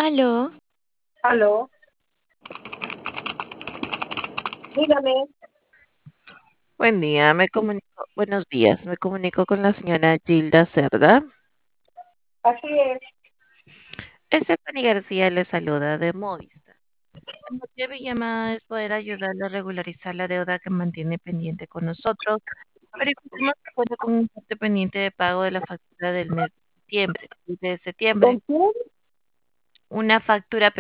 Aló, Aló, dígame. buen día, buenos días, me comunico con la señora Gilda Cerda. Así es. Stephanie García le saluda de Movistar. El motivo de mi llamada es poder ayudarle a regularizar la deuda que mantiene pendiente con nosotros. Verificamos que cuenta con un importe pendiente de pago de la factura del mes de septiembre. ¿Con quién? Una factura